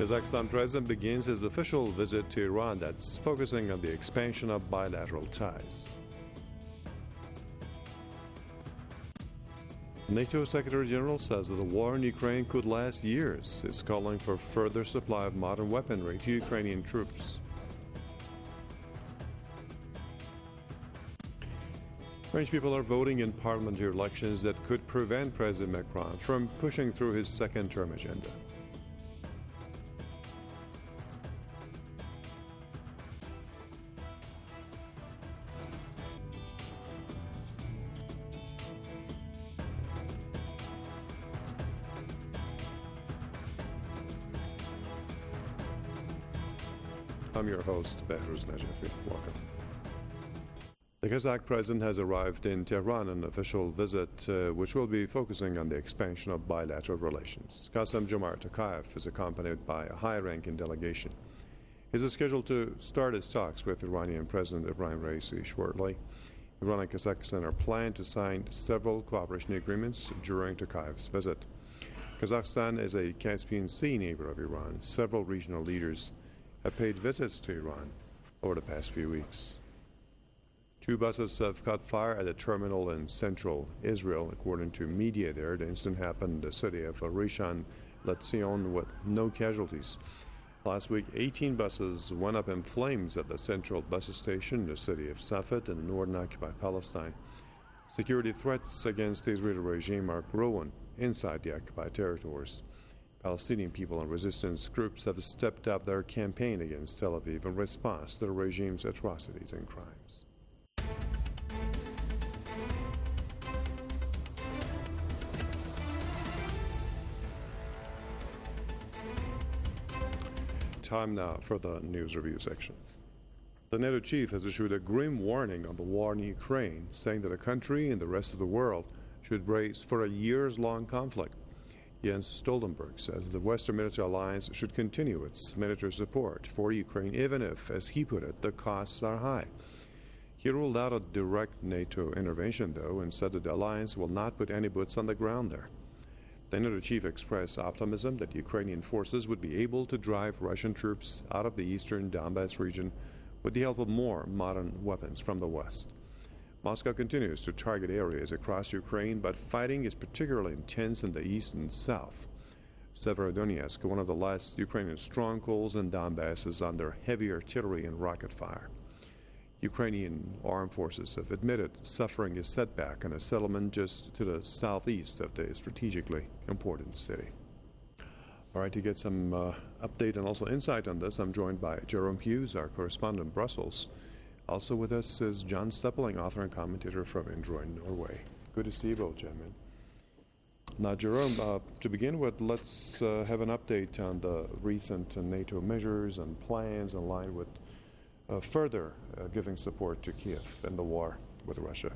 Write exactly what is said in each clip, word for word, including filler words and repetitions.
Kazakhstan president begins his official visit to Iran that's focusing on the expansion of bilateral ties. NATO Secretary General says that the war in Ukraine could last years, is calling for further supply of modern weaponry to Ukrainian troops. French people are voting in parliamentary elections that could prevent President Macron from pushing through his second-term agenda. I'm your host, Behruz Najafi. Welcome. The Kazakh president has arrived in Tehran on an official visit uh, which will be focusing on the expansion of bilateral relations. Kassym-Jomart Tokayev is accompanied by a high-ranking delegation. He is scheduled to start his talks with Iranian President Ibrahim Raisi shortly. Iran and Kazakhstan are planned to sign several cooperation agreements during Tokayev's visit. Kazakhstan is a Caspian Sea neighbor of Iran. Several regional leaders have paid visits to Iran over the past few weeks. Two buses have caught fire at a terminal in central Israel, according to media there. The incident happened in the city of Rishon LeZion with no casualties. Last week, eighteen buses went up in flames at the central bus station in the city of Safed in northern occupied Palestine. Security threats against the Israeli regime are growing inside the occupied territories. Palestinian people and resistance groups have stepped up their campaign against Tel Aviv in response to the regime's atrocities and crimes. Time now for the news review section. The NATO chief has issued a grim warning on the war in Ukraine, saying that the country and the rest of the world should brace for a years-long conflict. Jens Stoltenberg says the Western military alliance should continue its military support for Ukraine, even if, as he put it, the costs are high. He ruled out a direct NATO intervention, though, and said that the alliance will not put any boots on the ground there. The NATO chief expressed optimism that Ukrainian forces would be able to drive Russian troops out of the eastern Donbass region with the help of more modern weapons from the West. Moscow continues to target areas across Ukraine, but fighting is particularly intense in the east and south. Severodonetsk, one of the last Ukrainian strongholds in Donbass, is under heavy artillery and rocket fire. Ukrainian armed forces have admitted suffering a setback in a settlement just to the southeast of the strategically important city. All right, to get some uh, update and also insight on this, I'm joined by Jerome Hughes, our correspondent in Brussels. Also with us is John Steppeling, author and commentator from Indre, Norway. Good to see you both, gentlemen. Now, Jerome, uh, to begin with, let's uh, have an update on the recent uh, NATO measures and plans in line with uh, further uh, giving support to Kiev in the war with Russia.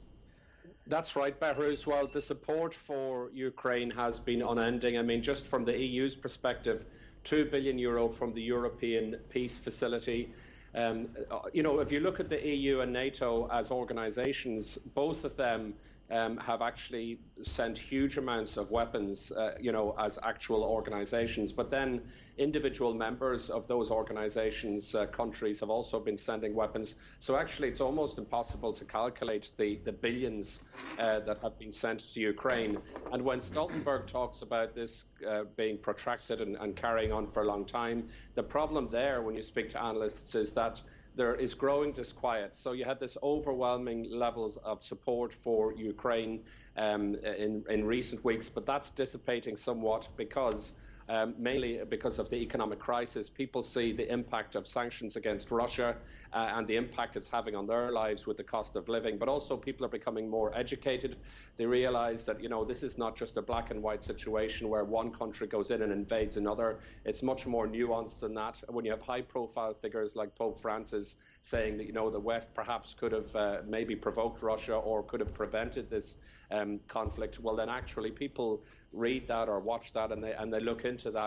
That's right, Behruz. Well, the support for Ukraine has been unending. I mean, just from the E U's perspective, two billion euro from the European Peace Facility. Um, you know, if you look at the E U and NATO as organizations, both of them um, have actually sent huge amounts of weapons, uh, you know, as actual organizations. But then individual members of those organizations, uh, countries, have also been sending weapons. So actually, it's almost impossible to calculate the, the billions uh, that have been sent to Ukraine. And when Stoltenberg talks about this uh, being protracted and, and carrying on for a long time, the problem there, when you speak to analysts, is that there is growing disquiet. So you had this overwhelming levels of support for Ukraine um, in, in recent weeks, but that's dissipating somewhat because Um, mainly because of the economic crisis. People see the impact of sanctions against Russia uh, and the impact it's having on their lives with the cost of living. But also people are becoming more educated. They realize that, you know, this is not just a black and white situation where one country goes in and invades another. It's much more nuanced than that. When you have high-profile figures like Pope Francis saying that, you know, the West perhaps could have uh, maybe provoked Russia or could have prevented this um, conflict, well, then actually people read that or watch that and they and they look into that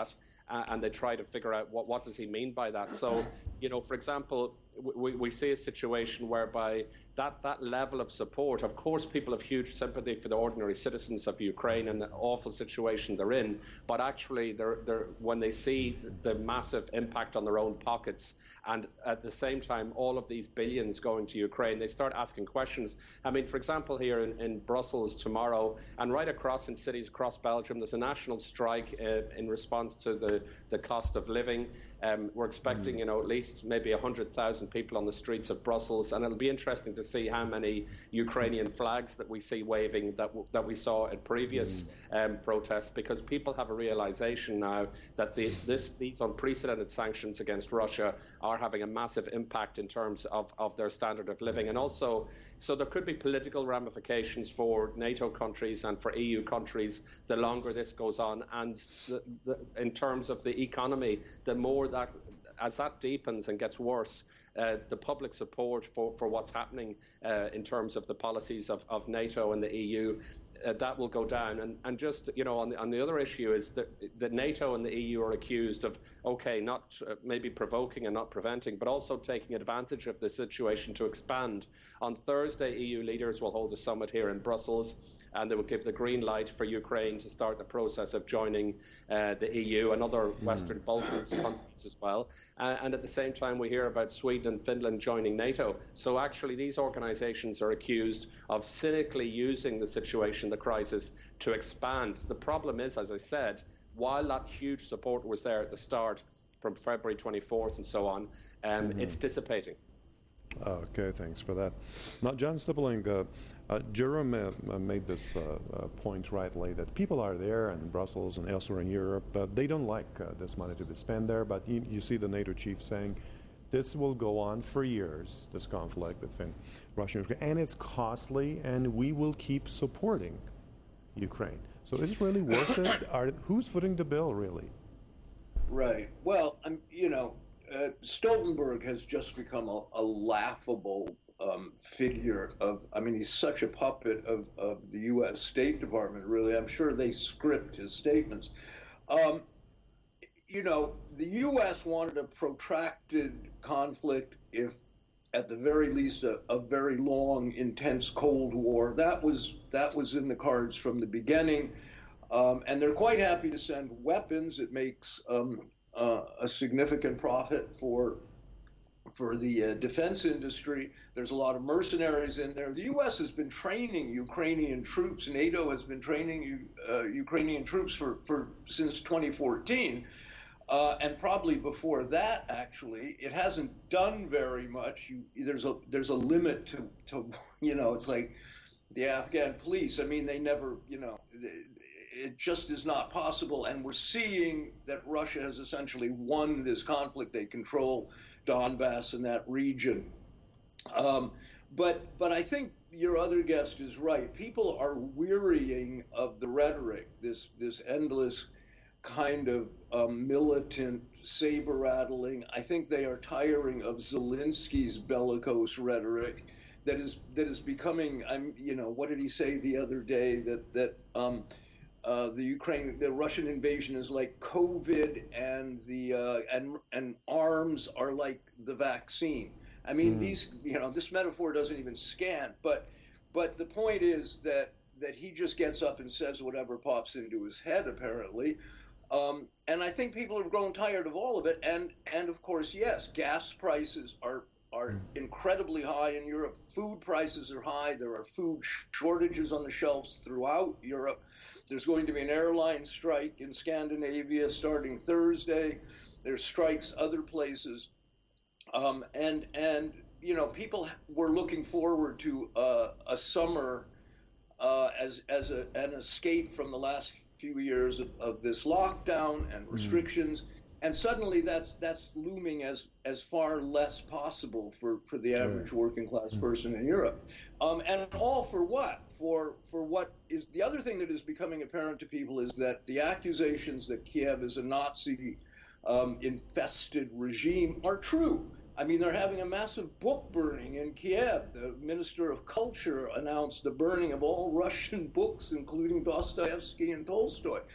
uh, and they try to figure out what, what does he mean by that. So, you know, for example, we, we see a situation whereby that, that level of support, of course, people have huge sympathy for the ordinary citizens of Ukraine and the awful situation they're in, but actually they're, they're, when they see the massive impact on their own pockets and at the same time all of these billions going to Ukraine, they start asking questions. I mean, for example, here in, in Brussels tomorrow and right across in cities across Belgium, there's a national strike uh, in response to the, the cost of living. Um, we're expecting, you know, at least maybe one hundred thousand people on the streets of Brussels, and it'll be interesting to see how many Ukrainian flags that we see waving that w- that we saw at previous um, protests, because people have a realization now that the, this, these unprecedented sanctions against Russia are having a massive impact in terms of, of their standard of living. And also, so there could be political ramifications for NATO countries and for E U countries the longer this goes on. And the, the, in terms of the economy, the more that, as that deepens and gets worse, uh, the public support for, for what's happening uh, in terms of the policies of, of NATO and the E U, uh, that will go down. And, and just, you know, on the, on the other issue is that, that NATO and the E U are accused of, okay, not uh, maybe provoking and not preventing, but also taking advantage of the situation to expand. On Thursday, E U leaders will hold a summit here in Brussels, and they will give the green light for Ukraine to start the process of joining uh, the E U and other mm. Western Balkans countries as well. Uh, and at the same time, we hear about Sweden and Finland joining NATO. So actually, these organizations are accused of cynically using the situation, the crisis, to expand. The problem is, as I said, while that huge support was there at the start from February twenty-fourth and so on, um, mm-hmm. it's dissipating. Okay, thanks for that. Now, John Stippling, uh, uh, Jerome uh, made this uh, uh, point rightly, that people are there in Brussels and elsewhere in Europe. Uh, they don't like uh, this money to be spent there, but you, you see the NATO chief saying this will go on for years, this conflict between Russia and Ukraine, and it's costly, and we will keep supporting Ukraine. So is it really worth it? Are, who's footing the bill, really? Right. Well, I'm, you know, Uh, Stoltenberg has just become a, a laughable um, figure of, I mean, he's such a puppet of, of the U S State Department, really. I'm sure they script his statements. Um, you know, the U S wanted a protracted conflict, if at the very least a, a very long, intense Cold War. That was, that was in the cards from the beginning. Um, and they're quite happy to send weapons. It makes um, Uh, a significant profit for for the uh, defense industry. There's a lot of mercenaries in there. The U S has been training Ukrainian troops. NATO has been training uh, Ukrainian troops for, for since twenty fourteen, uh, and probably before that. Actually, it hasn't done very much. You, there's a there's a limit to to you know. It's like the Afghan police. I mean, they never you know. They, It just is not possible, and we're seeing that Russia has essentially won this conflict. They control Donbass and that region. Um, but but I think your other guest is right. People are wearying of the rhetoric, this this endless kind of um, militant saber rattling. I think they are tiring of Zelensky's bellicose rhetoric that is that is becoming. I'm you know what did he say the other day that that. Um, Uh, the Ukraine, the Russian invasion is like COVID, and the uh, and and arms are like the vaccine. I mean, mm. these, you know, this metaphor doesn't even scan. But but the point is that that he just gets up and says whatever pops into his head, apparently. Um, and I think people have grown tired of all of it. And and of course, yes, gas prices are are mm. incredibly high in Europe. Food prices are high. There are food shortages on the shelves throughout Europe. There's going to be an airline strike in Scandinavia starting Thursday. There's strikes other places. Um, and, and you know, people were looking forward to uh, a summer uh, as, as a, an escape from the last few years of, of this lockdown and restrictions. Mm. And suddenly that's that's looming as, as far less possible for, for the average right. working class mm. person in Europe. Um, and all for what? For for what is the other thing that is becoming apparent to people is that the accusations that Kiev is a Nazi um, infested regime are true. I mean, they're having a massive book burning in Kiev. The Minister of Culture announced the burning of all Russian books, including Dostoevsky and Tolstoy.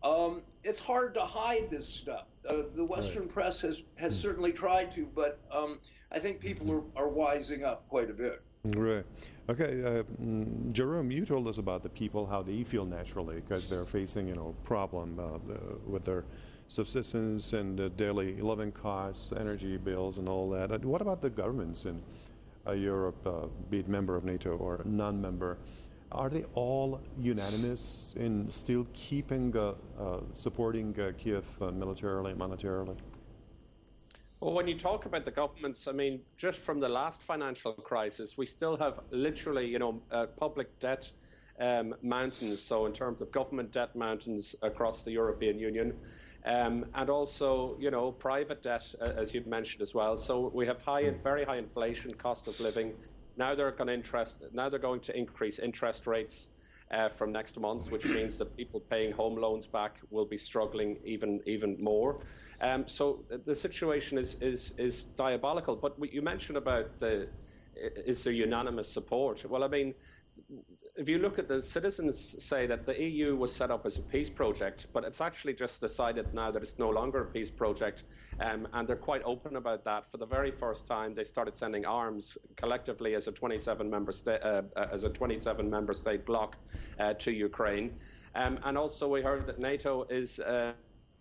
Um, it's hard to hide this stuff. Uh, the Western right. press has, has mm. certainly tried to, but um, I think people mm-hmm. are, are wising up quite a bit. Right. Okay, uh, mm, Jerome, you told us about the people, how they feel naturally because they're facing, you know, problem uh, the, with their subsistence and uh, daily living costs, energy bills, and all that. Uh, what about the governments in uh, Europe, uh, be it member of NATO or non-member? Are they all unanimous in still keeping, uh, uh, supporting uh, Kiev uh, militarily, monetarily? Well, when you talk about the governments, I mean, just from the last financial crisis, we still have literally, you know, uh, public debt um, mountains. So in terms of government debt mountains across the European Union, um, and also, you know, private debt, uh, as you've mentioned as well. So we have high, very high inflation, cost of living. Now they're going to interest. Now they're going to increase interest rates uh, from next month, which means that people paying home loans back will be struggling even even more. Um, so the situation is is is diabolical. But what you mentioned about the is there unanimous support? Well, I mean, if you look at the citizens say that the E U was set up as a peace project, but it's actually just decided now that it's no longer a peace project, um, and they're quite open about that. For the very first time, they started sending arms collectively as a twenty-seven member state uh, as a twenty-seven member state bloc uh, to Ukraine, um, and also we heard that NATO is. Uh,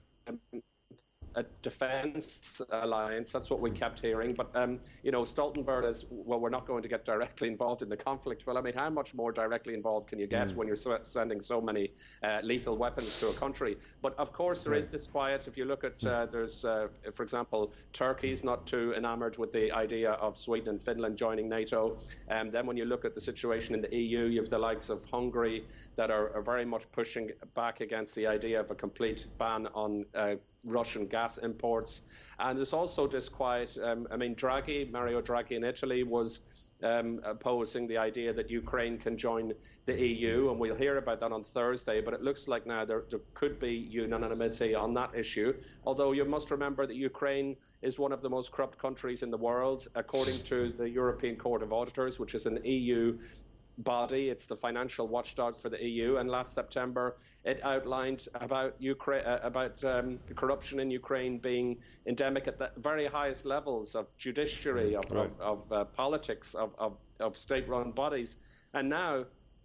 a defence alliance. That's what we kept hearing. But, um, you know, Stoltenberg is, well, we're not going to get directly involved in the conflict. Well, I mean, how much more directly involved can you get mm. when you're so, sending so many uh, lethal weapons to a country? But, of course, there right. is disquiet. If you look at, uh, there's, uh, for example, Turkey's not too enamoured with the idea of Sweden and Finland joining NATO. And um, then when you look at the situation in the E U, you have the likes of Hungary that are, are very much pushing back against the idea of a complete ban on uh, Russian gas imports. And there's also disquiet. Um, I mean, Draghi, Mario Draghi in Italy was um, opposing the idea that Ukraine can join the E U, and we'll hear about that on Thursday, but it looks like now there, there could be unanimity on that issue. Although you must remember that Ukraine is one of the most corrupt countries in the world, according to the European Court of Auditors, which is an E U body. It's the financial watchdog for the E U, and last September it outlined about Ukraine, uh, about um, corruption in Ukraine being endemic at the very highest levels of judiciary, of, right. of, of uh, politics, of, of, of state-run bodies. And now,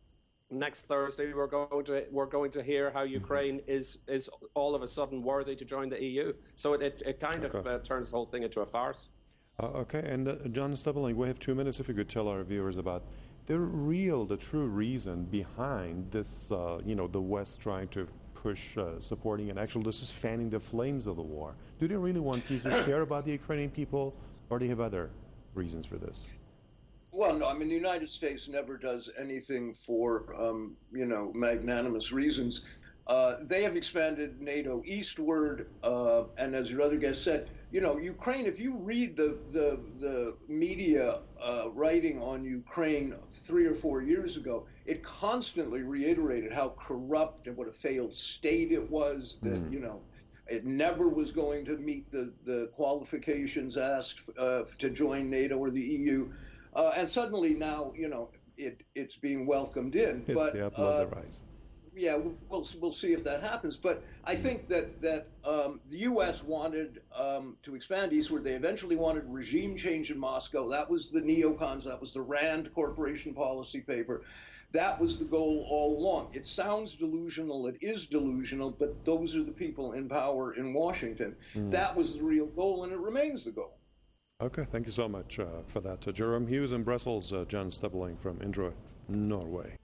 next Thursday, we're going to we're going to hear how Ukraine is is all of a sudden worthy to join the E U. So it it, it kind okay. of uh, turns the whole thing into a farce. Uh, okay, and uh, John Stubling, we have two minutes. If you could tell our viewers about the real, the true reason behind this, uh, you know, the West trying to push uh, supporting and actually this is fanning the flames of the war. Do they really want peace or care about the Ukrainian people, or do they have other reasons for this? Well, no, I mean, the United States never does anything for, um, you know, magnanimous reasons. Uh, they have expanded NATO eastward, uh, and as your other guest said, you know, Ukraine, if you read the the, the media uh, writing on Ukraine three or four years ago, it constantly reiterated how corrupt and what a failed state it was, that, mm. you know, it never was going to meet the, the qualifications asked uh, to join NATO or the E U. Uh, and suddenly now, you know, it it's being welcomed in. It's but, the upload uh, the rise. Yeah, we'll we'll see if that happens. But I think that that um, the U S wanted um, to expand eastward. They eventually wanted regime change in Moscow. That was the neocons. That was the Rand Corporation policy paper. That was the goal all along. It sounds delusional. It is delusional. But those are the people in power in Washington. Mm. That was the real goal, and it remains the goal. Okay, thank you so much uh, for that. Uh, Jerome Hughes in Brussels, uh, John Stubling from Indre, Norway.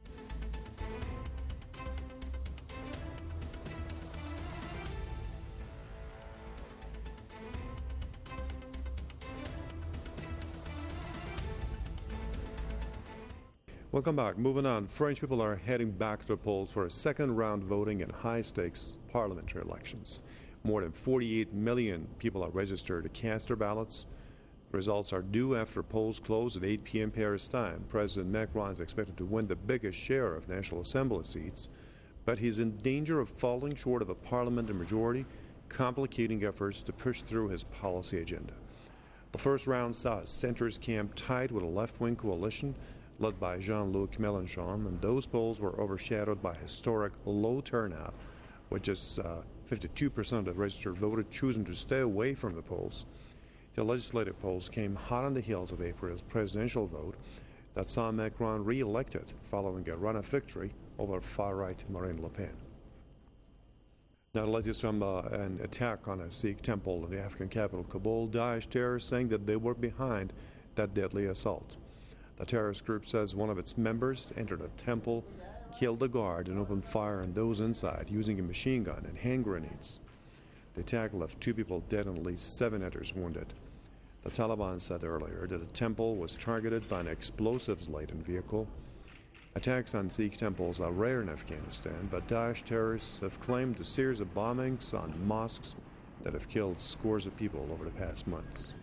Welcome back. Moving on, French people are heading back to the polls for a second round voting in high-stakes parliamentary elections. More than forty-eight million people are registered to cast their ballots. The results are due after polls close at eight p.m. Paris time. President Macron is expected to win the biggest share of National Assembly seats, but he's in danger of falling short of a parliamentary majority, complicating efforts to push through his policy agenda. The first round saw a centrist camp tied with a left-wing coalition led by Jean-Luc Mélenchon, and those polls were overshadowed by historic low turnout with just uh, fifty-two percent of the registered voters choosing to stay away from the polls. The legislative polls came hot on the heels of April's presidential vote that saw Macron re-elected following a runoff victory over far-right Marine Le Pen. Now, the latest from uh, an attack on a Sikh temple in the Afghan capital, Kabul. Daesh terrorists saying that they were behind that deadly assault. The terrorist group says one of its members entered a temple, killed the guard, and opened fire on those inside using a machine gun and hand grenades. The attack left two people dead and at least seven others wounded. The Taliban said earlier that the temple was targeted by an explosives-laden vehicle. Attacks on Sikh temples are rare in Afghanistan, but Daesh terrorists have claimed a series of bombings on mosques that have killed scores of people over the past months.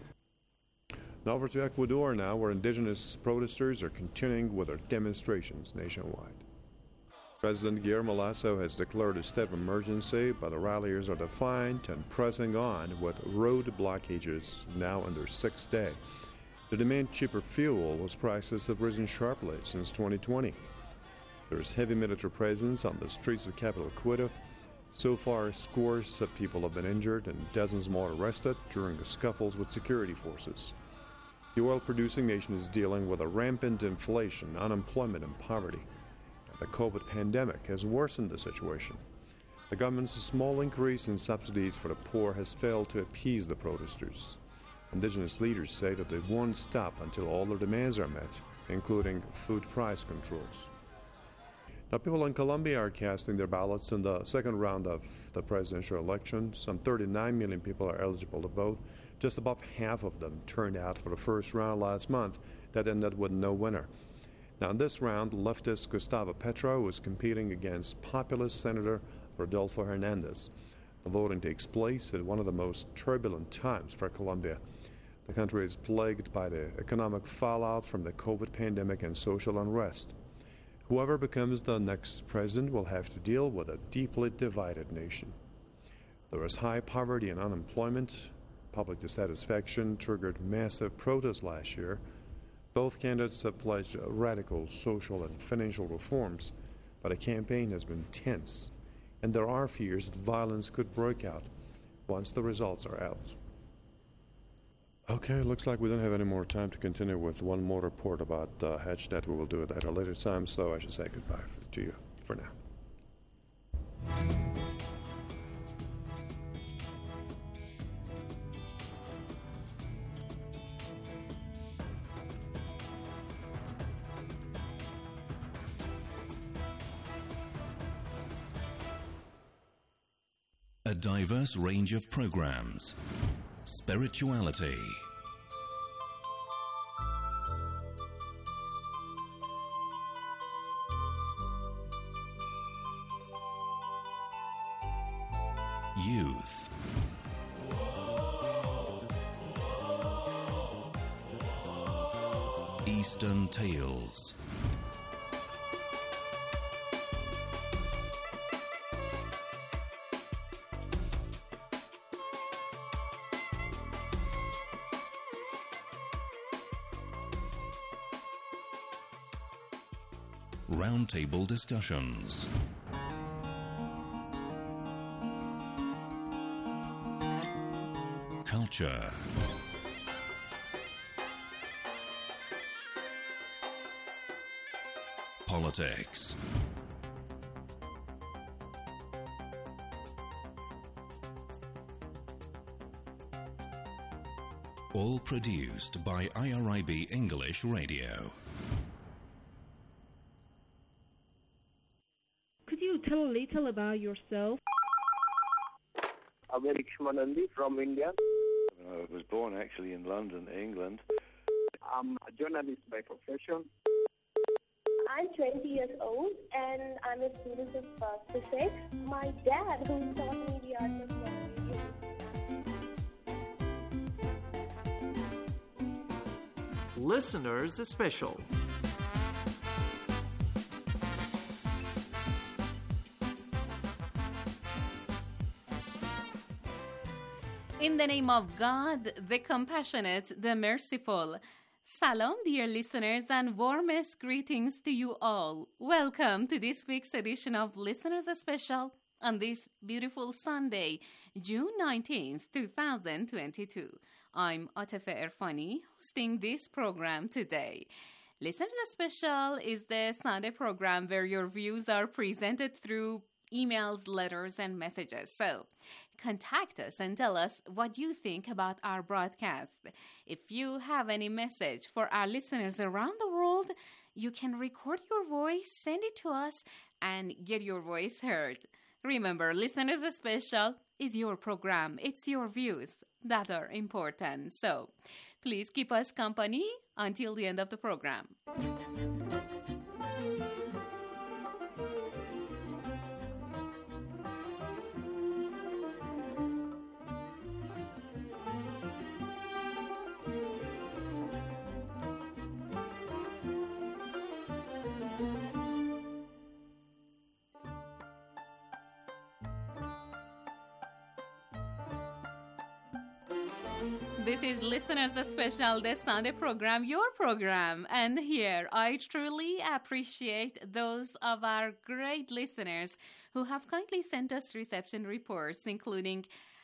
Now over to Ecuador now, where indigenous protesters are continuing with their demonstrations nationwide. President Guillermo Lasso has declared a state of emergency, but the ralliers are defiant and pressing on with road blockages now on their sixth day. The demand cheaper fuel as prices have risen sharply since twenty twenty. There is heavy military presence on the streets of capital Quito. So far, scores of people have been injured and dozens more arrested during the scuffles with security forces. The oil-producing nation is dealing with a rampant inflation, unemployment, and poverty. The COVID pandemic has worsened the situation. The government's small increase in subsidies for the poor has failed to appease the protesters. Indigenous leaders say that they won't stop until all their demands are met, including food price controls. Now, people in Colombia are casting their ballots in the second round of the presidential election. Some thirty-nine million people are eligible to vote. Just above half of them turned out for the first round last month that ended with no winner. Now, in this round, leftist Gustavo Petro is competing against populist Senator Rodolfo Hernandez. The voting takes place at one of the most turbulent times for Colombia. The country is plagued by the economic fallout from the COVID pandemic and social unrest. Whoever becomes the next president will have to deal with a deeply divided nation. There is high poverty and unemployment. Public dissatisfaction triggered massive protests last year. Both candidates have pledged radical social and financial reforms, but the campaign has been tense, and there are fears that violence could break out once the results are out. Okay, looks like we don't have any more time to continue with one more report about uh, HedgeNet. We will do it at a later time, so I should say goodbye to you for now. A diverse range of programs. Spirituality. Youth. Eastern Tales. Roundtable discussions. Culture. Politics. All produced by I R I B English Radio. Tell a little about yourself. Amerik Shmanandi from India. I was born actually in London, England. I'm a journalist by profession. I'm twenty years old and I'm a student of uh, physics. My dad, who taught me the art of radio. Listeners Special. In the name of God, the compassionate, the merciful. Salam, dear listeners, and warmest greetings to you all. Welcome to this week's edition of Listeners Special on this beautiful Sunday, June nineteenth, twenty twenty-two. I'm Atifa Erfani, hosting this program today. Listeners Special is the Sunday program where your views are presented through emails, letters, and messages. So, contact us and tell us what you think about our broadcast. If you have any message for our listeners around the world, you can record your voice, send it to us, and get your voice heard. Remember, Listeners Special is your program. It's your views that are important. So, please keep us company until the end of the program. This is Listeners Special, the Sunday program, your program. And here, I truly appreciate those of our great listeners who have kindly sent us reception reports, including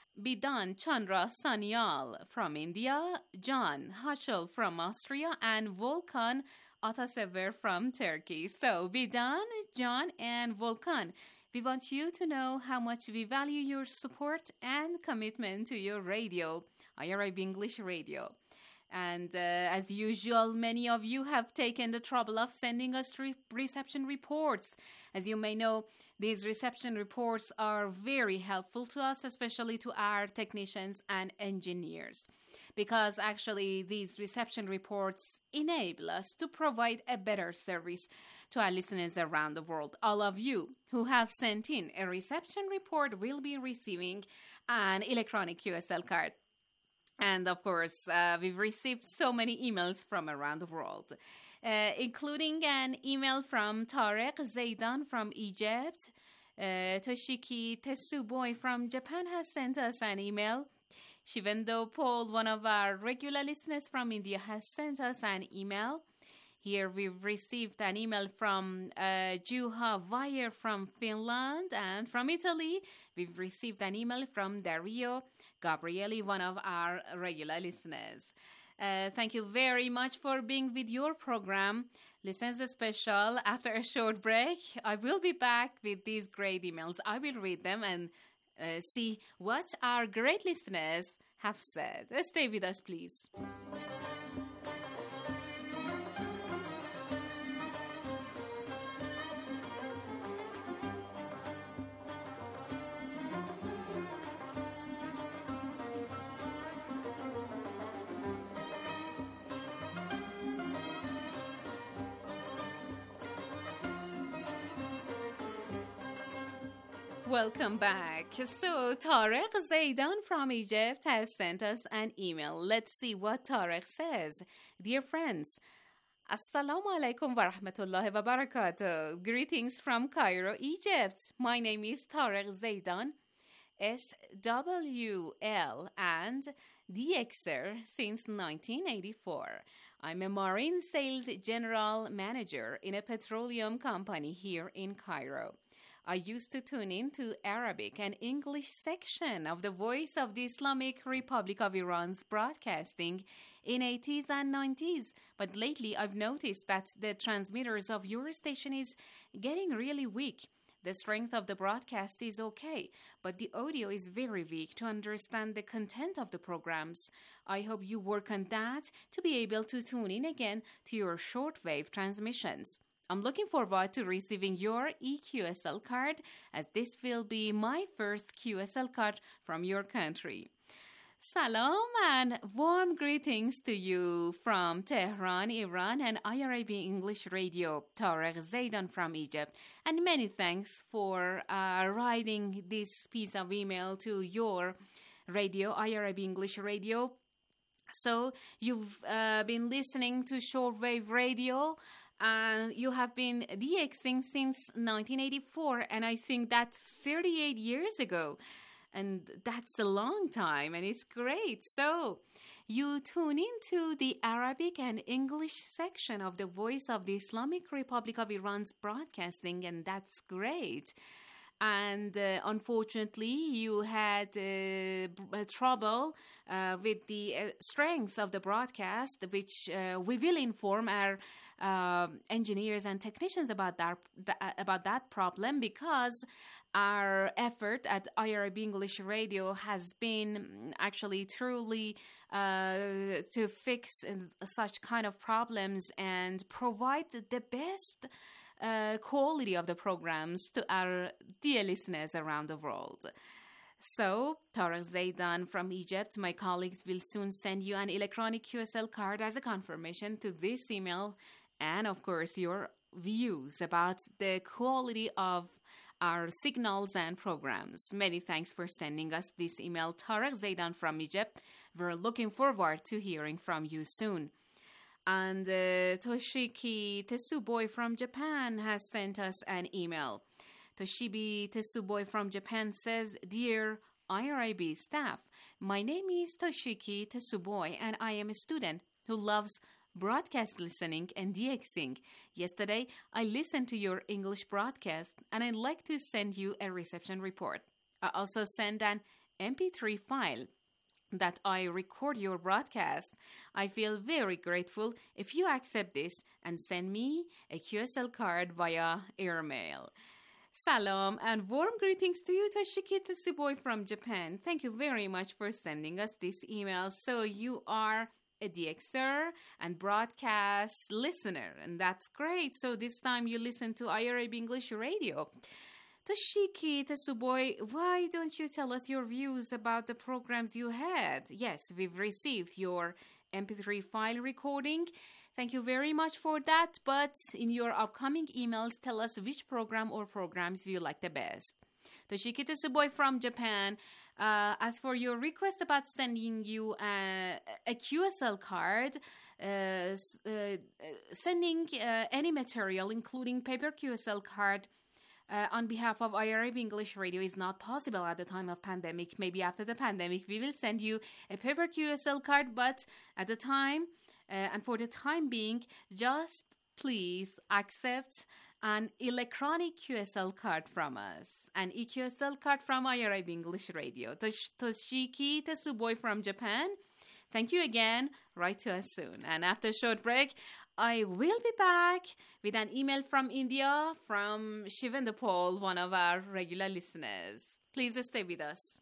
Bidan Chandra Sanyal from India, John Hashel from Austria, and Volkan Atasever from Turkey. So, Bidan, John, and Volkan, we want you to know how much we value your support and commitment to your radio, I R I B English Radio. And uh, as usual, many of you have taken the trouble of sending us re- reception reports. As you may know, these reception reports are very helpful to us, especially to our technicians and engineers, because actually these reception reports enable us to provide a better service to our listeners around the world. All of you who have sent in a reception report will be receiving an electronic Q S L card. And of course, uh, we've received so many emails from around the world, uh, including an email from Tarek Zaidan from Egypt. Uh, Toshiki Tetsuboi from Japan has sent us an email. Shivendo Paul, one of our regular listeners from India, has sent us an email. Here we've received an email from uh, Juha Vayer from Finland, and from Italy we've received an email from Dario Gabrielli, one of our regular listeners. Uh, thank you very much for being with your program, Listeners Special. After a short break, I will be back with these great emails. I will read them and uh, see what our great listeners have said. Uh, stay with us, please. Welcome back. So, Tarek Zaidan from Egypt has sent us an email. Let's see what Tarek says. Dear friends, Assalamu alaikum wa rahmatullahi wa barakatuh. Greetings from Cairo, Egypt. My name is Tarek Zaidan, S W L and D Xer since nineteen eighty-four. I'm a marine sales general manager in a petroleum company here in Cairo. I used to tune in to Arabic and English section of the Voice of the Islamic Republic of Iran's broadcasting in eighties and nineties, but lately I've noticed that the transmitters of your station is getting really weak. The strength of the broadcast is okay, but the audio is very weak to understand the content of the programs. I hope you work on that to be able to tune in again to your shortwave transmissions. I'm looking forward to receiving your E Q S L card, as this will be my first Q S L card from your country. Salam and warm greetings to you from Tehran, Iran, and I R I B English Radio, Tarek Zaidan from Egypt. And many thanks for uh, writing this piece of email to your radio, I R I B English Radio. So you've uh, been listening to shortwave radio, and you have been DXing since nineteen eighty-four, and I think that's thirty-eight years ago. And that's a long time, and it's great. So you tune into the Arabic and English section of the Voice of the Islamic Republic of Iran's broadcasting, and that's great. and uh, unfortunately you had uh, b- trouble uh, with the uh, strength of the broadcast, which uh, we will inform our uh, engineers and technicians about that, th- about that problem, because our effort at I R I B English Radio has been actually truly uh, to fix uh, such kind of problems and provide the best Uh, quality of the programs to our dear listeners around the world. So, Tarek Zaidan from Egypt, my colleagues will soon send you an electronic Q S L card as a confirmation to this email, and of course your views about the quality of our signals and programs. Many thanks for sending us this email, Tarek Zaidan from Egypt. We're looking forward to hearing from you soon. And uh, Toshiki Tetsuboi from Japan has sent us an email. Toshibi Tetsuboi from Japan says, Dear I R I B staff, my name is Toshiki Tetsuboi and I am a student who loves broadcast listening and DXing. Yesterday, I listened to your English broadcast and I'd like to send you a reception report. I also send an M P three file that I record your broadcast. I feel very grateful if you accept this and send me a Q S L card via airmail. Salam and warm greetings to you, Toshiki Tetsuboi from Japan. Thank you very much for sending us this email. So you are a DXer and broadcast listener, and that's great. So this time you listen to I R I B English Radio. Toshiki Tetsuboi, why don't you tell us your views about the programs you had? Yes, we've received your M P three file recording. Thank you very much for that. But in your upcoming emails, tell us which program or programs you like the best. Toshiki Tetsuboi from Japan, uh, as for your request about sending you a, a Q S L card, uh, uh, sending uh, any material, including paper Q S L card, Uh, on behalf of I R I B English Radio is not possible at the time of pandemic. Maybe after the pandemic, we will send you a paper Q S L card, but at the time, uh, and for the time being, just please accept an electronic Q S L card from us, an E Q S L card from I R I B English Radio. Tosh- Toshiki Tetsuboi from Japan, thank you again. Write to us soon. And after a short break, I will be back with an email from India from Shivendapol, one of our regular listeners. Please stay with us.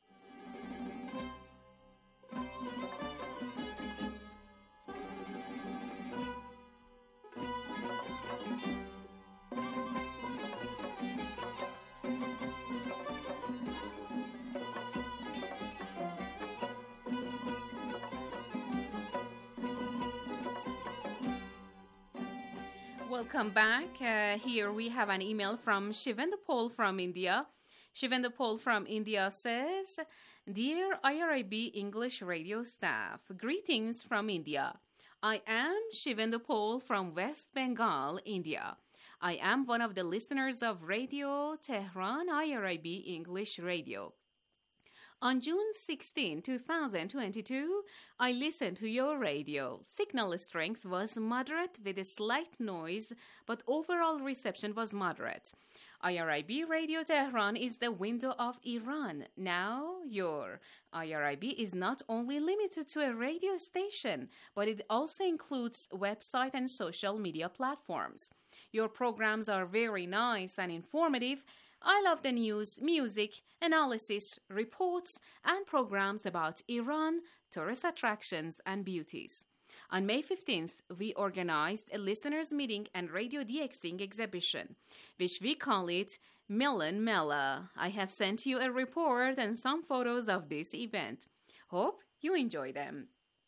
Welcome back. Uh, here we have an email from Shivendapol from India. Shivendapol from India says, Dear I R I B English Radio staff, greetings from India. I am Shivendapol from West Bengal, India. I am one of the listeners of Radio Tehran I R I B English Radio. On June sixteenth, twenty twenty-two, I listened to your radio. Signal strength was moderate with a slight noise, but overall reception was moderate. I R I B Radio Tehran is the window of Iran. Now, your I R I B is not only limited to a radio station, but it also includes website and social media platforms. Your programs are very nice and informative. I love the news, music, analysis, reports, and programs about Iran, tourist attractions, and beauties. On May fifteenth, we organized a listeners' meeting and radio DXing exhibition, which we call it Milan Mela. I have sent you a report and some photos of this event. Hope you enjoy them.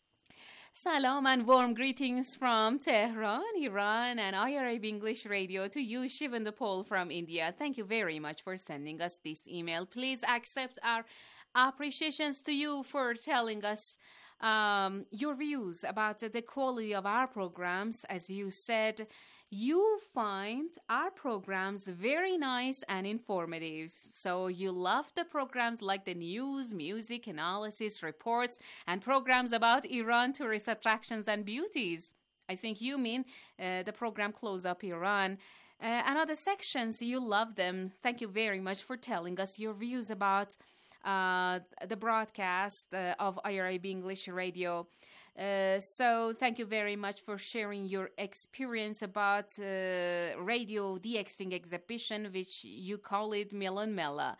Salam and warm greetings from Tehran, Iran, and I R I B English Radio to you, Shivendapol from India. Thank you very much for sending us this email. Please accept our appreciations to you for telling us um, your views about the quality of our programs. As you said, you find our programs very nice and informative. So you love the programs like the news, music, analysis, reports, and programs about Iran, tourist attractions, and beauties. I think you mean uh, the program Close Up Iran. Uh, and other sections, you love them. Thank you very much for telling us your views about uh, the broadcast uh, of I R I B English Radio. Uh, so thank you very much for sharing your experience about uh, radio DXing exhibition, which you call it Milan Mela.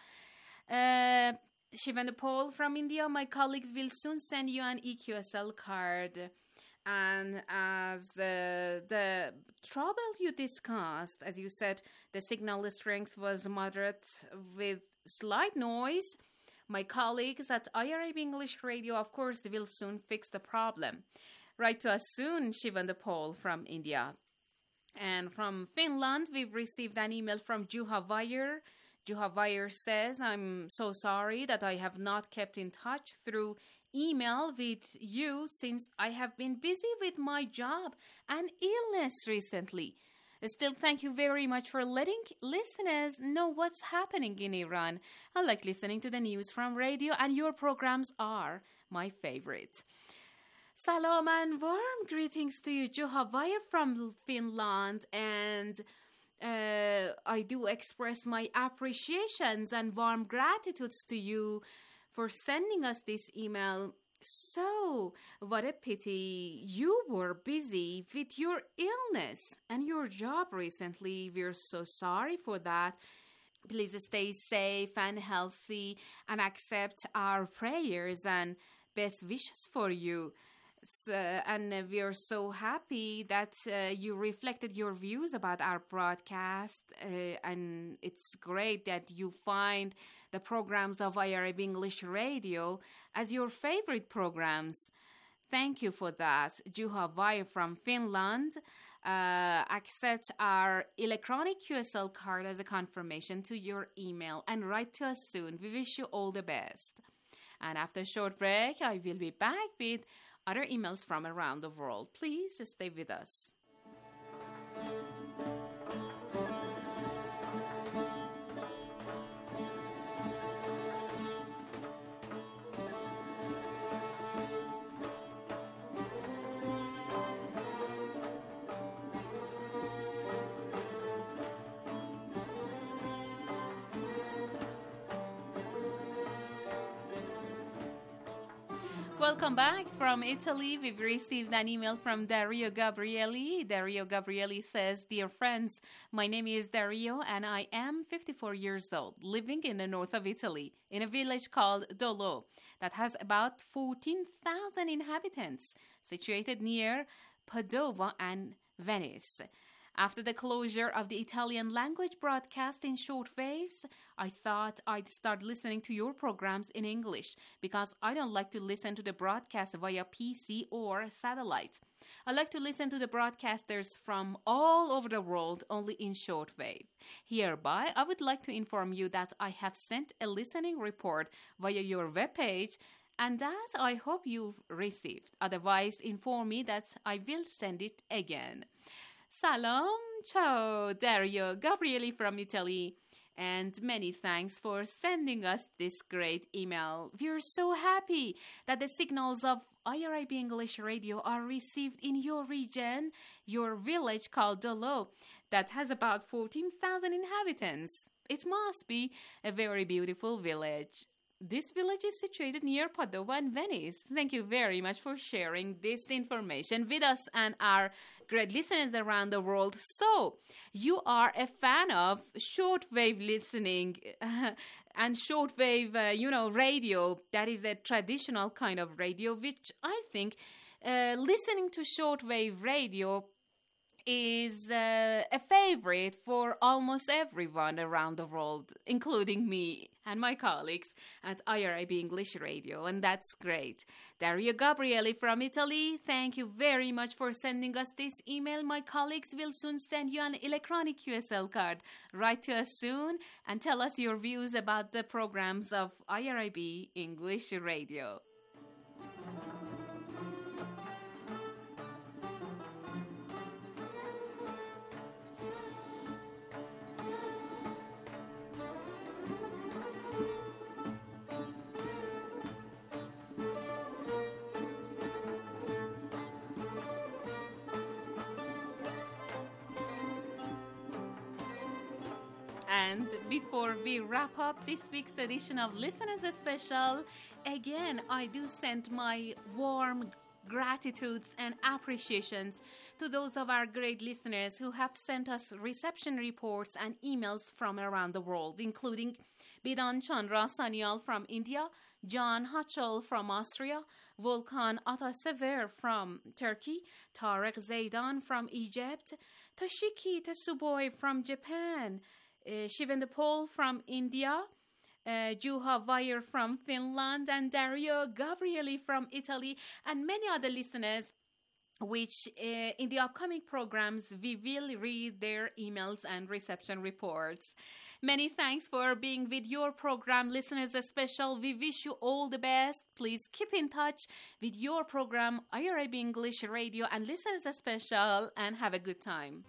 Uh, Shivandapol from India, my colleagues will soon send you an E Q S L card. And as uh, the trouble you discussed, as you said, the signal strength was moderate with slight noise, my colleagues at I R I B English Radio, of course, will soon fix the problem. Write to us soon, Shivandapol from India. And from Finland, we've received an email from Juha Vayer. Juha Vayer says, I'm so sorry that I have not kept in touch through email with you since I have been busy with my job and illness recently. Still, thank you very much for letting listeners know what's happening in Iran. I like listening to the news from radio, and your programs are my favorites. Salam and warm greetings to you, Juha Vayer from Finland, and uh, I do express my appreciations and warm gratitudes to you for sending us this email. So, what a pity you were busy with your illness and your job recently. We're so sorry for that. Please stay safe and healthy and accept our prayers and best wishes for you. So, and uh, we are so happy that uh, you reflected your views about our broadcast, uh, and it's great that you find the programs of I R I B English Radio as your favorite programs. Thank you for that. Juha Vayer from Finland. Uh, accept our electronic Q S L card as a confirmation to your email and write to us soon. We wish you all the best. And after a short break, I will be back with other emails from around the world. Please stay with us. Welcome back from Italy. We've received an email from Dario Gabrielli. Dario Gabrielli says, Dear friends, my name is Dario and I am fifty-four years old, living in the north of Italy, in a village called Dolo that has about fourteen thousand inhabitants, situated near Padova and Venice. After the closure of the Italian language broadcast in shortwaves, I thought I'd start listening to your programs in English because I don't like to listen to the broadcast via P C or satellite. I like to listen to the broadcasters from all over the world only in shortwave. Hereby, I would like to inform you that I have sent a listening report via your webpage and that I hope you've received. Otherwise, inform me that I will send it again. Salam, ciao, Dario Gabrielli from Italy, and many thanks for sending us this great email. We're so happy that the signals of I R I B English Radio are received in your region, your village called Dolo, that has about fourteen thousand inhabitants. It must be a very beautiful village. This village is situated near Padova and Venice. Thank you very much for sharing this information with us and our great listeners around the world. So, you are a fan of shortwave listening and shortwave, uh, you know, radio. That is a traditional kind of radio, which I think uh, listening to shortwave radio is uh, a favorite for almost everyone around the world, including me and my colleagues at I R I B English Radio, and that's great. Dario Gabrielli from Italy, thank you very much for sending us this email. My colleagues will soon send you an electronic Q S L card. Write to us soon and tell us your views about the programs of I R I B English Radio. And before we wrap up this week's edition of Listeners Special, again, I do send my warm gratitudes and appreciations to those of our great listeners who have sent us reception reports and emails from around the world, including Bidan Chandra Sanyal from India, John Hachol from Austria, Volkan Atasever from Turkey, Tarek Zaidan from Egypt, Toshiki Tsuboy from Japan, uh, Shivendipol from India, uh, Juha Vayer from Finland, and Dario Gabrieli from Italy, and many other listeners, which uh, in the upcoming programs we will read their emails and reception reports. Many thanks for being with your program, Listeners Special. We wish you all the best. Please keep in touch with your program, I R I B English Radio and Listeners Special, and have a good time.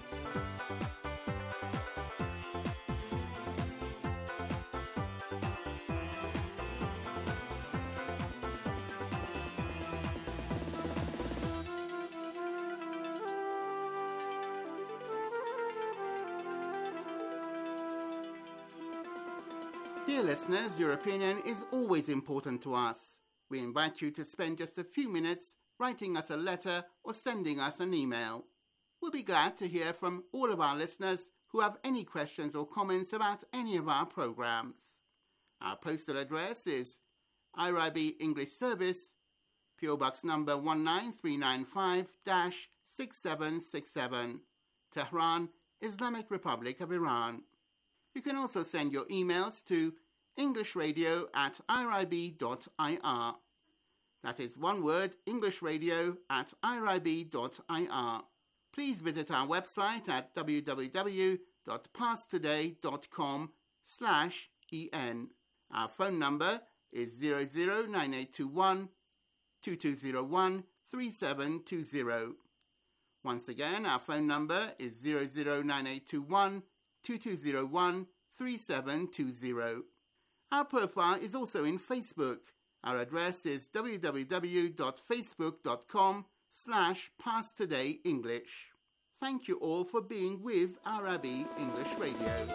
Dear listeners, your opinion is always important to us. We invite you to spend just a few minutes writing us a letter or sending us an email. We'll be glad to hear from all of our listeners who have any questions or comments about any of our programs. Our postal address is I R I B English Service, P O Box number one nine three nine five six seven six seven, Tehran, Islamic Republic of Iran. You can also send your emails to englishradio at irib dot I R. That is one word, englishradio at irib dot I R. Please visit our website at w w w dot pasttoday dot com slash en. Our phone number is zero zero nine eight two one two two zero one three seven two zero. Once again, our phone number is zero zero nine eight two one two two zero one three seven two zero. Our profile is also in Facebook. Our address is w w w dot facebook dot com slash passtodayenglish. Thank you all for being with I R I B English Radio.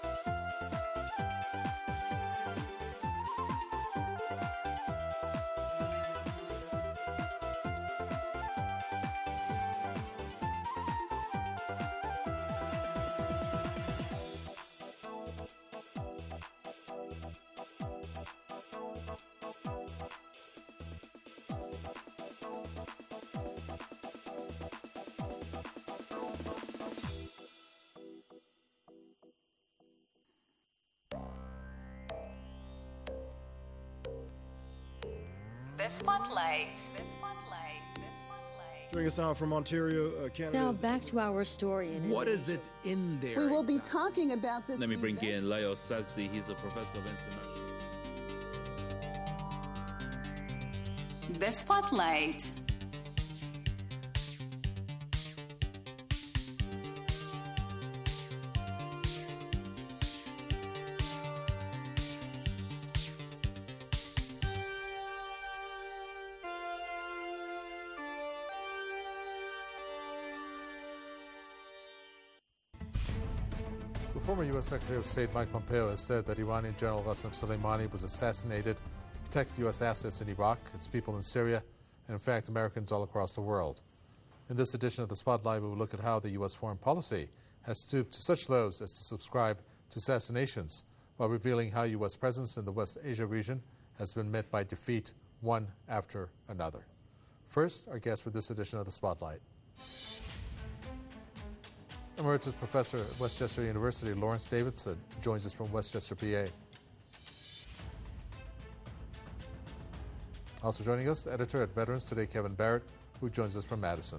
The Spotlight. Joining us now from Ontario, uh, Canada. Now back to our story. In what is it in there? We will be talking about this. Let me bring in Leo Sazdi. He's a professor of international. The Spotlight. Former U S Secretary of State Mike Pompeo has said that Iranian General Qasem Soleimani was assassinated to protect U S assets in Iraq, its people in Syria, and in fact Americans all across the world. In this edition of The Spotlight, we will look at how the U S foreign policy has stooped to such lows as to subscribe to assassinations, while revealing how U S presence in the West Asia region has been met by defeat one after another. First, our guest for this edition of The Spotlight. Emeritus Professor at Westchester University, Lawrence Davidson, joins us from Westchester, P A. Also joining us, editor at Veterans Today, Kevin Barrett, who joins us from Madison.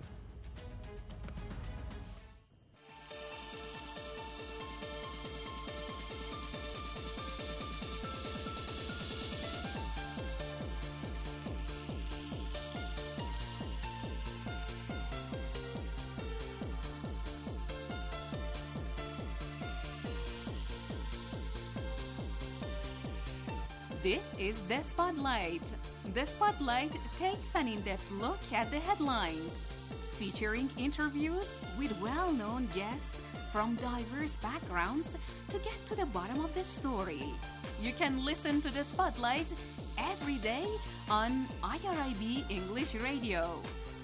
This is The Spotlight. The Spotlight takes an in-depth look at the headlines, featuring interviews with well-known guests from diverse backgrounds to get to the bottom of the story. You can listen to the Spotlight every day on I R I B English Radio.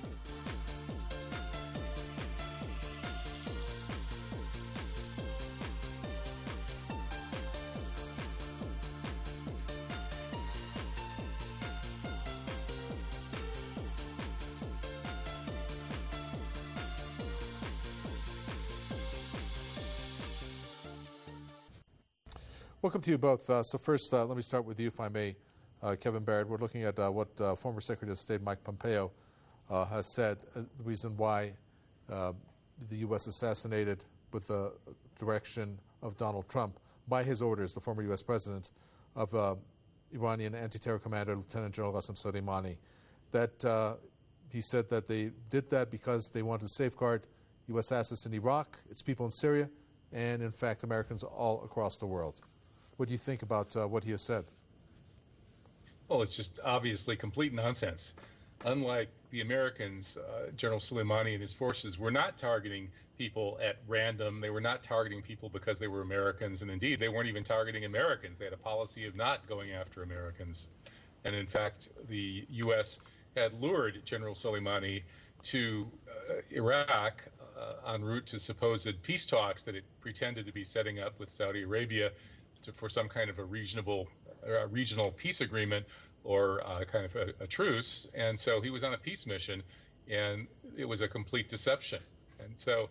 Welcome to you both. Uh, so first, uh, let me start with you, if I may, uh, Kevin Barrett. We're looking at uh, what uh, former Secretary of State Mike Pompeo uh, has said, uh, the reason why uh, the U S assassinated with the direction of Donald Trump, by his orders, the former U S president, of uh, Iranian anti-terror commander Lieutenant General Qasem Soleimani. That uh, he said that they did that because they wanted to safeguard U S assets in Iraq, its people in Syria, and in fact Americans all across the world. What do you think about uh, what he has said? Well, it's just obviously complete nonsense. Unlike the Americans, uh, General Soleimani and his forces were not targeting people at random. They were not targeting people because they were Americans. And indeed, they weren't even targeting Americans. They had a policy of not going after Americans. And in fact, the U S had lured General Soleimani to uh, Iraq uh, en route to supposed peace talks that it pretended to be setting up with Saudi Arabia to, for some kind of a reasonable, uh, regional peace agreement or uh, kind of a, a truce. And so he was on a peace mission, and it was a complete deception. And so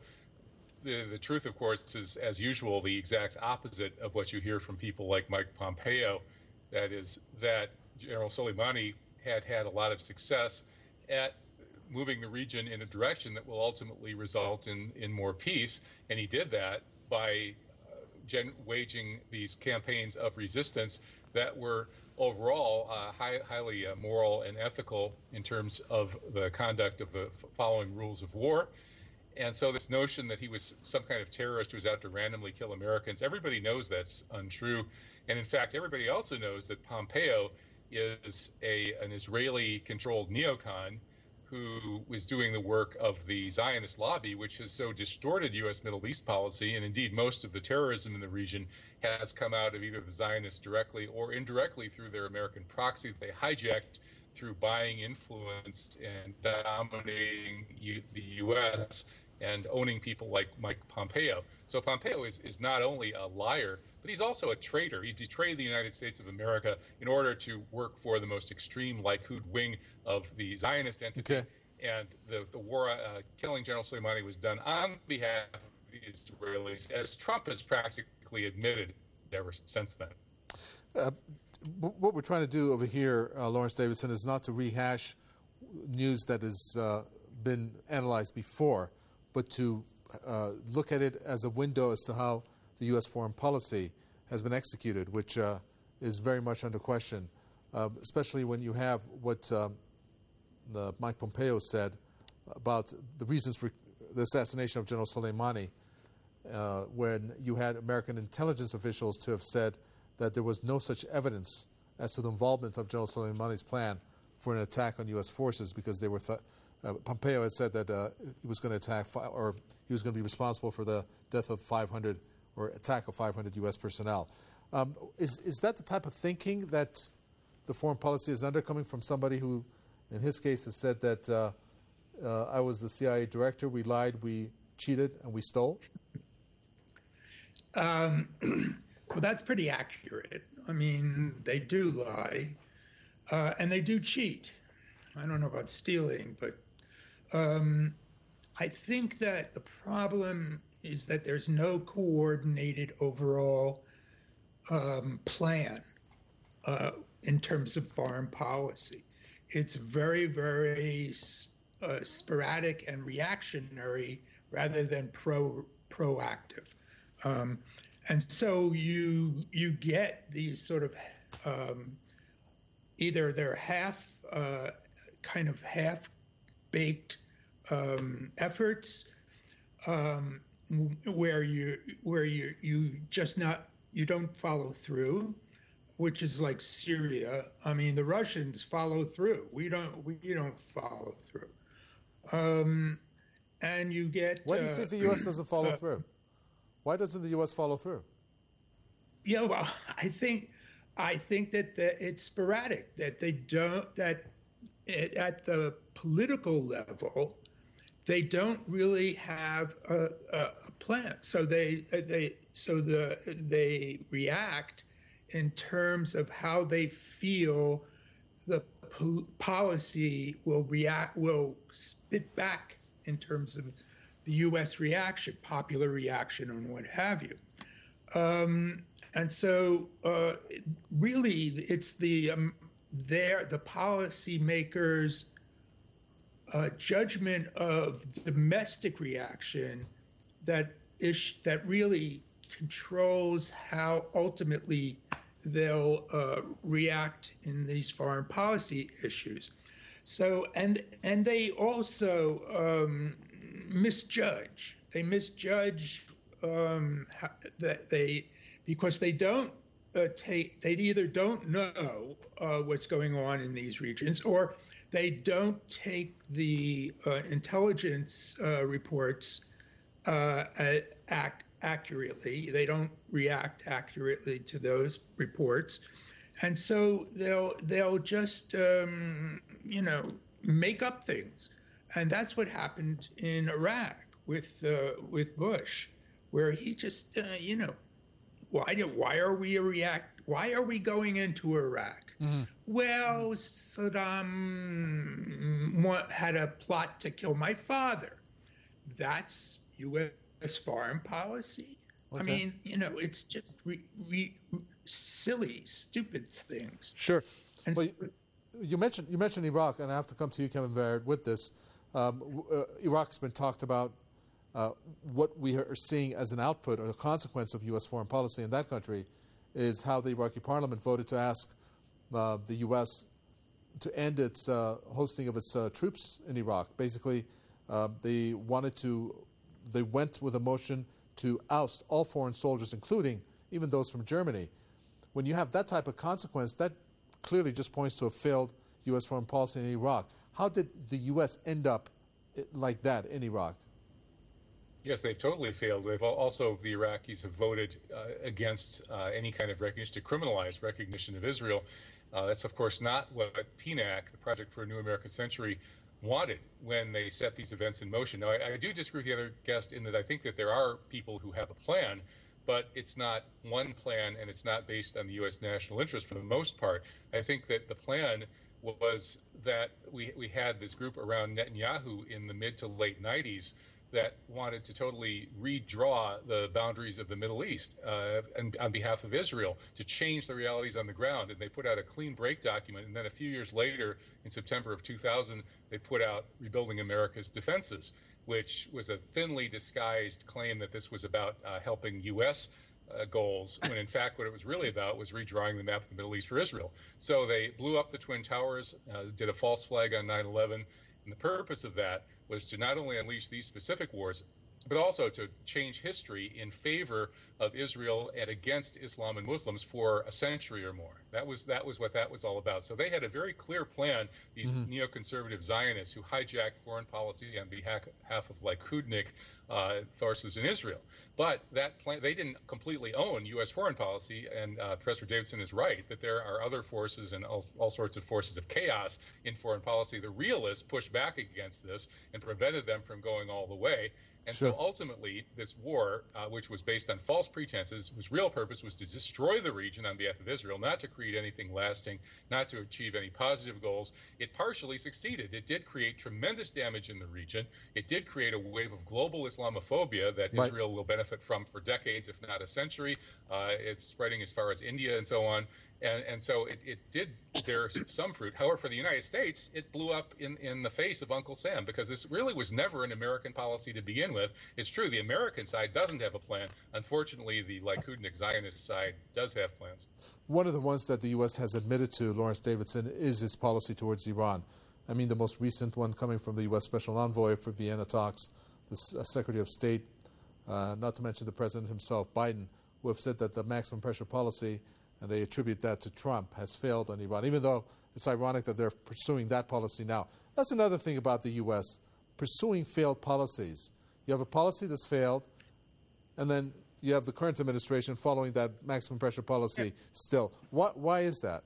the the truth, of course, is, as usual, the exact opposite of what you hear from people like Mike Pompeo. That is that General Soleimani had had a lot of success at moving the region in a direction that will ultimately result in, in more peace. And he did that by Gen- waging these campaigns of resistance that were overall uh, high, highly uh, moral and ethical in terms of the conduct of the f- following rules of war. And so this notion that he was some kind of terrorist who was out to randomly kill Americans, everybody knows that's untrue. And in fact, everybody also knows that Pompeo is a an Israeli-controlled neocon who was doing the work of the Zionist lobby, which has so distorted U S Middle East policy, and indeed most of the terrorism in the region has come out of either the Zionists directly or indirectly through their American proxy that they hijacked through buying influence and dominating U- the U S and owning people like Mike Pompeo. So Pompeo is, is not only a liar, but he's also a traitor. He betrayed the United States of America in order to work for the most extreme Likud wing of the Zionist entity. Okay. And the, the war, uh, killing General Soleimani was done on behalf of the Israelis, as Trump has practically admitted ever since then. Uh, what we're trying to do over here, uh, Lawrence Davidson, is not to rehash news that has uh, been analyzed before, but to uh, look at it as a window as to how the U S foreign policy has been executed, which uh, is very much under question, uh, especially when you have what um, the Mike Pompeo said about the reasons for the assassination of General Soleimani, uh, when you had American intelligence officials to have said that there was no such evidence as to the involvement of General Soleimani's plan for an attack on U S forces, because they were th- uh, Pompeo had said that uh, he was going to attack fi- or he was going to be responsible for the death of five hundred or attack of five hundred U S personnel. Um, is is that the type of thinking that the foreign policy is under, coming from somebody who, in his case, has said that uh, uh, I was the C I A director, we lied, we cheated, and we stole? Um, well, that's pretty accurate. I mean, they do lie, uh, and they do cheat. I don't know about stealing, but um, I think that the problem is that there's no coordinated overall um, plan uh, in terms of foreign policy. It's very, very uh, sporadic and reactionary rather than pro proactive. Um, and so you you get these sort of um, either they're half uh, kind of half baked um, efforts um, where you where you you just not you don't follow through, which is like Syria. I mean, the Russians follow through. We don't we don't follow through. Um, and you get Why do you uh, think the U S doesn't follow uh, through? Why doesn't the U S follow through? Yeah, well, I think I think that the, it's sporadic, that they don't, that it, at the political level, they don't really have a, a, a plan. So they they so the they react in terms of how they feel the po- policy will react will spit back in terms of the U S reaction, popular reaction, and what have you. Um, and so, uh, really, it's the um, their the policymakers' uh, judgment of domestic reaction that is that really controls how ultimately they'll uh, react in these foreign policy issues. So, and and they also um, misjudge. They misjudge um, that they because they don't uh, take. They either don't know uh, what's going on in these regions, or they don't take the uh, intelligence uh, reports uh, ac- accurately. They don't react accurately to those reports, and so they'll they'll just um, you know make up things, and that's what happened in Iraq with uh, with Bush, where he just uh, you know why do why are we react why are we going into Iraq? Mm-hmm. Well, Saddam had a plot to kill my father. That's U S foreign policy. Okay. I mean, you know, it's just re, re, silly, stupid things. Sure. And well, you, you mentioned you mentioned Iraq, and I have to come to you, Kevin Baird, with this. Um, uh, Iraq's been talked about. Uh, what we are seeing as an output or a consequence of U S foreign policy in that country is how the Iraqi parliament voted to ask uh, the U S to end its uh, hosting of its uh, troops in Iraq. Basically, uh, they wanted to, they went with a motion to oust all foreign soldiers, including even those from Germany. When you have that type of consequence, that clearly just points to a failed U S foreign policy in Iraq. How did the U S end up like that in Iraq? Yes, they've totally failed. They've also, the Iraqis have voted uh, against uh, any kind of recognition, to criminalize recognition of Israel. Uh, that's, of course, not what P N A C, the Project for a New American Century, wanted when they set these events in motion. Now, I, I do disagree with the other guest in that I think that there are people who have a plan, but it's not one plan, and it's not based on the U S national interest for the most part. I think that the plan was that we, we had this group around Netanyahu in the mid to late nineties that wanted to totally redraw the boundaries of the Middle East uh, and, on behalf of Israel, to change the realities on the ground. And they put out a clean break document. And then a few years later, in September of two thousand, they put out Rebuilding America's Defenses, which was a thinly disguised claim that this was about uh, helping U S uh, goals, when in fact what it was really about was redrawing the map of the Middle East for Israel. So they blew up the Twin Towers, uh, did a false flag on nine eleven. And the purpose of that was to not only unleash these specific wars, but also to change history in favor of Israel and against Islam and Muslims for a century or more. That was that was what that was all about. So they had a very clear plan, these mm-hmm. neoconservative Zionists who hijacked foreign policy on behalf, behalf of Likudnik uh, forces in Israel. But that plan, they didn't completely own U S foreign policy, and uh, Professor Davidson is right that there are other forces and all, all sorts of forces of chaos in foreign policy. The realists pushed back against this and prevented them from going all the way. And sure. so ultimately, this war, uh, which was based on false pretenses, whose real purpose was to destroy the region on behalf of Israel, not to create anything lasting, not to achieve any positive goals, it partially succeeded. It did create tremendous damage in the region. It did create a wave of global Islamophobia that right. Israel will benefit from for decades, if not a century. Uh, it's spreading as far as India and so on. And, and so it, it did bear some fruit. However, for the United States, it blew up in, in the face of Uncle Sam, because this really was never an American policy to begin with. It's true, the American side doesn't have a plan. Unfortunately, the Likudnik Zionist side does have plans. One of the ones that the U S has admitted to, Lawrence Davidson, is its policy towards Iran. I mean, the most recent one coming from the U S Special Envoy for Vienna talks, the uh, Secretary of State, uh, not to mention the President himself, Biden, who have said that the maximum pressure policy, and they attribute that to Trump, has failed on Iran, even though it's ironic that they're pursuing that policy now. That's another thing about the U S, pursuing failed policies. You have a policy that's failed, and then you have the current administration following that maximum pressure policy yeah. still. What, why is that?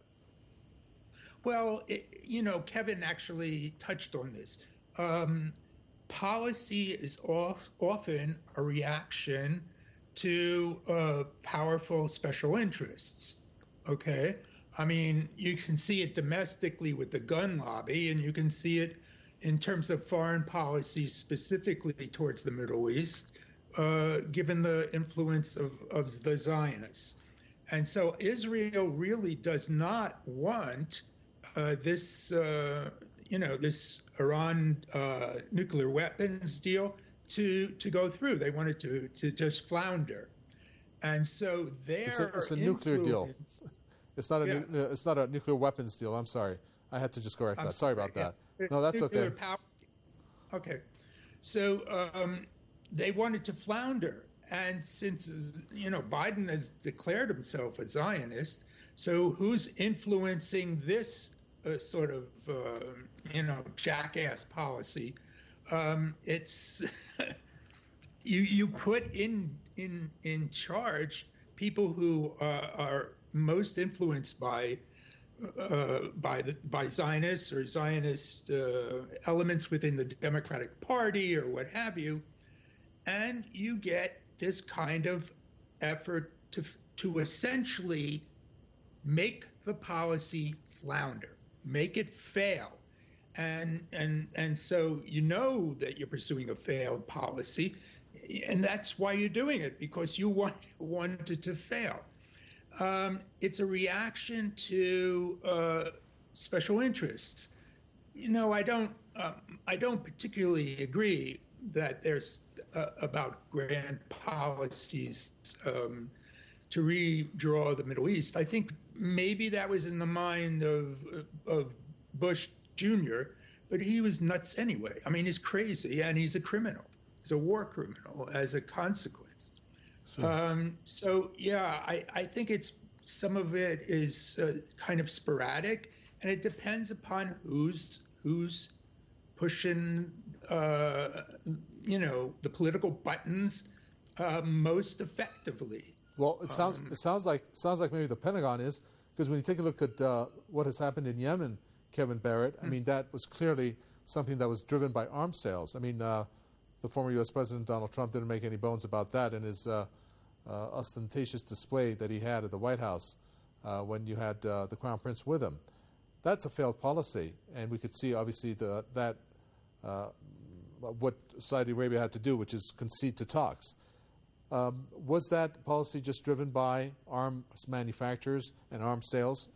Well, it, you know, Kevin actually touched on this. Um, policy is off, often a reaction to uh, powerful special interests, okay? I mean, you can see it domestically with the gun lobby, and you can see it in terms of foreign policy specifically towards the Middle East, uh, given the influence of, of the Zionists. And so Israel really does not want uh, this, uh, you know, this Iran uh, nuclear weapons deal to to go through. They want it to, to just flounder. And so their It's a, it's a nuclear deal. It's not a yeah. nu- it's not a nuclear weapons deal. I'm sorry. I had to just correct I'm that. Sorry, sorry about that. yeah. No, that's nuclear okay. Power. Okay. So um, they wanted to flounder. And since, you know, Biden has declared himself a Zionist, so who's influencing this uh, sort of, uh, you know, jackass policy? Um, it's you you put in in in charge people who uh, are most influenced by uh, by the by Zionists or Zionist uh, elements within the Democratic Party or what have you, and you get this kind of effort to to essentially make the policy flounder, make it fail. And and and so you know that you're pursuing a failed policy, and that's why you're doing it, because you want want it to fail. Um, it's a reaction to uh, special interests. You know, I don't um, I don't particularly agree that there's uh, about grand policies um, to redraw the Middle East. I think maybe that was in the mind of of Bush Junior, but he was nuts anyway. I mean, he's crazy and he's a criminal. He's a war criminal as a consequence. Sure. Um, so, yeah, I, I think it's some of it is uh, kind of sporadic, and it depends upon who's who's pushing, uh, you know, the political buttons uh, most effectively. Well, it sounds um, it sounds like sounds like maybe the Pentagon is, because when you take a look at uh, what has happened in Yemen, Kevin Barrett, I mean, that was clearly something that was driven by arms sales. I mean, uh, the former U S President Donald Trump didn't make any bones about that in his uh, uh, ostentatious display that he had at the White House uh, when you had uh, the Crown Prince with him. That's a failed policy, and we could see, obviously, the, that uh, what Saudi Arabia had to do, which is concede to talks. Um, was that policy just driven by arms manufacturers and arms sales?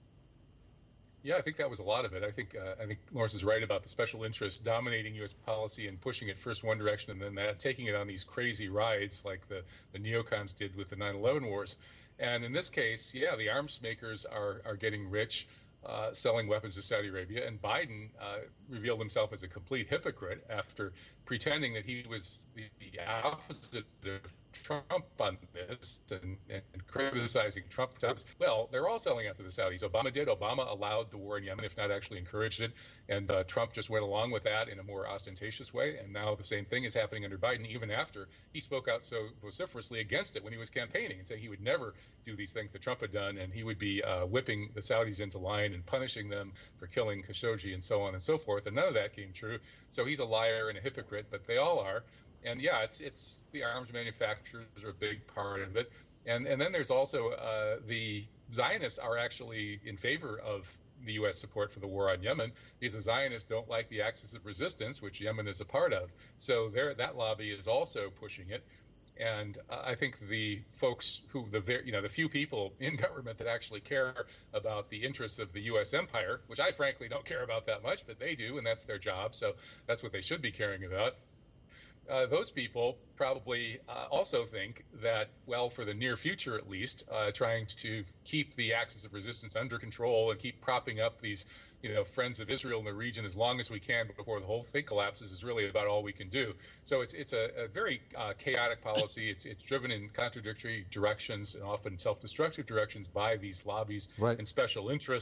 Yeah, I think that was a lot of it. I think uh, I think Lawrence is right about the special interests dominating U S policy and pushing it first one direction and then that, taking it on these crazy rides like the, the neocons did with the nine eleven wars. And in this case, yeah, the arms makers are, are getting rich, uh, selling weapons to Saudi Arabia. And Biden uh, revealed himself as a complete hypocrite after pretending that he was the, the opposite of Trump on this and, and criticizing Trump. Well, they're all selling out to the Saudis. Obama did. Obama allowed the war in Yemen, if not actually encouraged it. And uh, Trump just went along with that in a more ostentatious way. And now the same thing is happening under Biden, even after he spoke out so vociferously against it when he was campaigning and saying he would never do these things that Trump had done. And he would be uh, whipping the Saudis into line and punishing them for killing Khashoggi and so on and so forth. And none of that came true. So he's a liar and a hypocrite, but they all are. And yeah, it's it's the arms manufacturers are a big part of it, and and then there's also uh, the Zionists are actually in favor of the U S support for the war on Yemen because the Zionists don't like the axis of resistance, which Yemen is a part of. So there, that lobby is also pushing it, and uh, I think the folks who the you know the few people in government that actually care about the interests of the U S empire, which I frankly don't care about that much, but they do, and that's their job. So that's what they should be caring about. Uh, those people probably uh, also think that, well, for the near future at least, uh, trying to keep the axis of resistance under control and keep propping up these, you know, friends of Israel in the region as long as we can before the whole thing collapses is really about all we can do. So it's it's a, a very uh, chaotic policy. It's it's driven in contradictory directions and often self-destructive directions by these lobbies right. and special interests.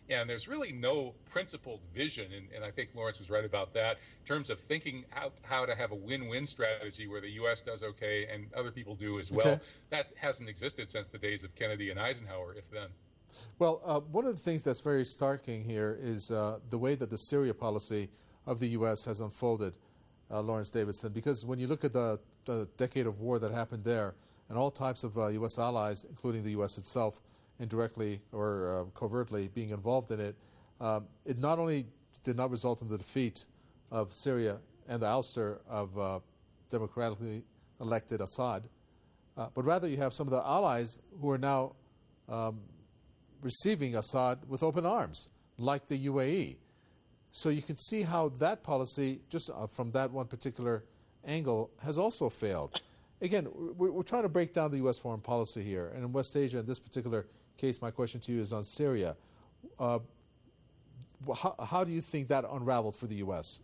And there's really no principled vision, and, and I think Lawrence was right about that, in terms of thinking out how to have a win-win strategy where the U S does okay and other people do as well. Okay. That hasn't existed since the days of Kennedy and Eisenhower, if then. Well, uh, one of the things that's very starking here is uh, the way that the Syria policy of the U S has unfolded, uh, Lawrence Davidson, because when you look at the, the decade of war that happened there, and all types of uh, U S allies, including the U S itself, indirectly or uh, covertly being involved in it, um, it not only did not result in the defeat of Syria and the ouster of uh, democratically elected Assad, uh, but rather you have some of the allies who are now um, receiving Assad with open arms, like the U A E. So you can see how that policy, just uh, from that one particular angle, has also failed. Again, we're, we're trying to break down the U S foreign policy here, and in West Asia, in this particular case, my question to you is on Syria. Uh, how, how do you think that unraveled for the U S?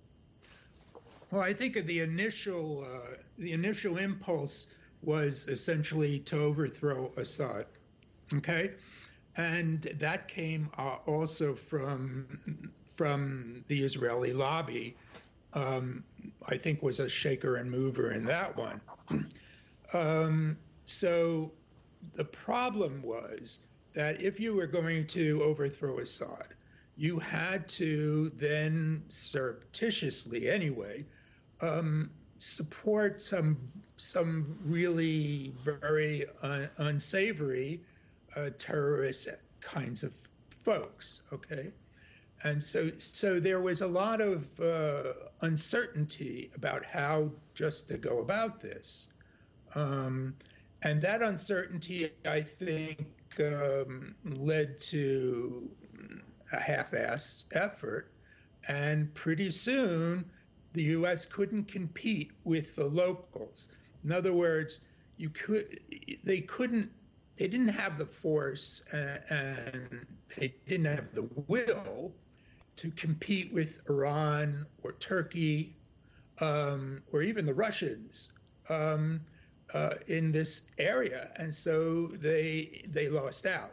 Well, I think the initial uh, the initial impulse was essentially to overthrow Assad. Okay, and that came uh, also from from the Israeli lobby. Um, I think was a shaker and mover in that one. Um, so the problem was that if you were going to overthrow Assad, you had to then surreptitiously, anyway, um, support some some really very un- unsavory uh, terrorist kinds of folks. Okay. And so, so there was a lot of uh, uncertainty about how just to go about this. Um, and that uncertainty, I think, um, led to a half-assed effort. And pretty soon, the U S couldn't compete with the locals. In other words, you could, they couldn't, they didn't have the force and, and they didn't have the will to compete with Iran or Turkey um, or even the Russians um, uh, in this area, and so they they lost out.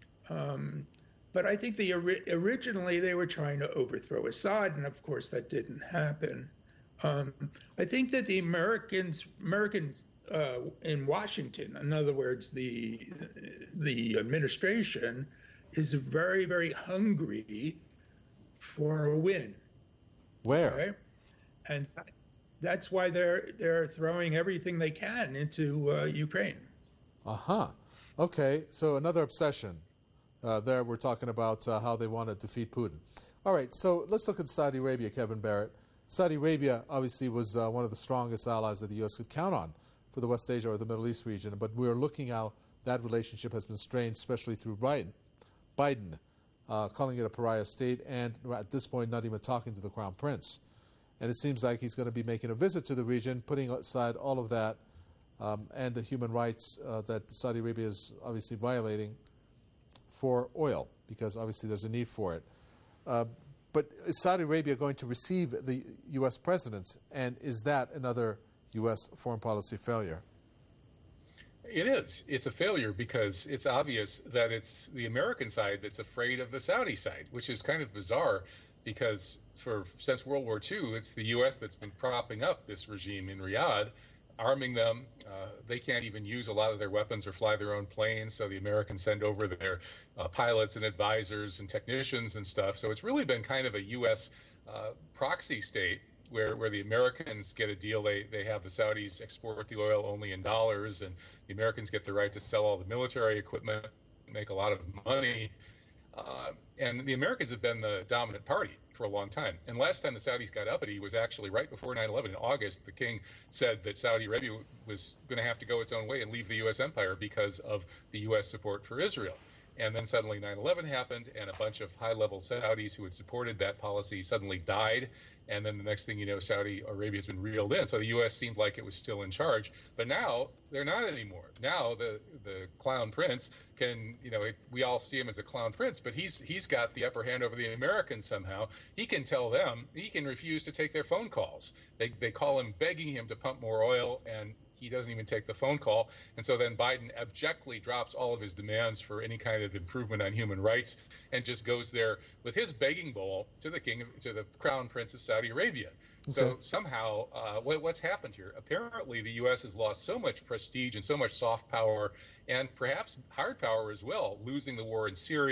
Um, but I think the originally they were trying to overthrow Assad, and of course that didn't happen. Um, I think that the Americans Americans uh, in Washington, in other words, the the administration, is very very hungry for a win. Where? Okay? And that's why they're they're throwing everything they can into uh, Ukraine. Uh-huh. Okay, so another obsession. Uh, there we're talking about uh, how they want to defeat Putin. All right, so let's look at Saudi Arabia, Kevin Barrett. Saudi Arabia obviously was uh, one of the strongest allies that the U S could count on for the West Asia or the Middle East region, but we're looking how that relationship has been strained, especially through Biden. Biden. Uh, calling it a pariah state, and at this point not even talking to the Crown Prince. And it seems like he's going to be making a visit to the region, putting aside all of that um, and the human rights uh, that Saudi Arabia is obviously violating for oil, because obviously there's a need for it. Uh, but is Saudi Arabia going to receive the U S president, and is that another U S foreign policy failure? It is. It's a failure because it's obvious that it's the American side that's afraid of the Saudi side, which is kind of bizarre because for since World War Two, it's the U S that's been propping up this regime in Riyadh, arming them. Uh, they can't even use a lot of their weapons or fly their own planes, so the Americans send over their uh, pilots and advisors and technicians and stuff. So it's really been kind of a U S uh, proxy state. Where, where the Americans get a deal, they, they have the Saudis export the oil only in dollars, and the Americans get the right to sell all the military equipment, make a lot of money. Uh, and the Americans have been the dominant party for a long time. And last time the Saudis got uppity was actually right before nine eleven. In August, the king said that Saudi Arabia was going to have to go its own way and leave the U S empire because of the U S support for Israel. And then suddenly nine eleven happened, and a bunch of high-level Saudis who had supported that policy suddenly died. And then the next thing you know, Saudi Arabia has been reeled in. So the U S seemed like it was still in charge. But now they're not anymore. Now the, the clown prince can, you know, it, we all see him as a clown prince, but he's he's got the upper hand over the Americans somehow. He can tell them, he can refuse to take their phone calls. They, they call him begging him to pump more oil, and he doesn't even take the phone call. And so then Biden abjectly drops all of his demands for any kind of improvement on human rights and just goes there with his begging bowl to the king, of, to the crown prince of Saudi Arabia. Okay. So somehow, uh, what, what's happened here? Apparently, the U S has lost so much prestige and so much soft power, and perhaps hard power as well, losing the war in Syria.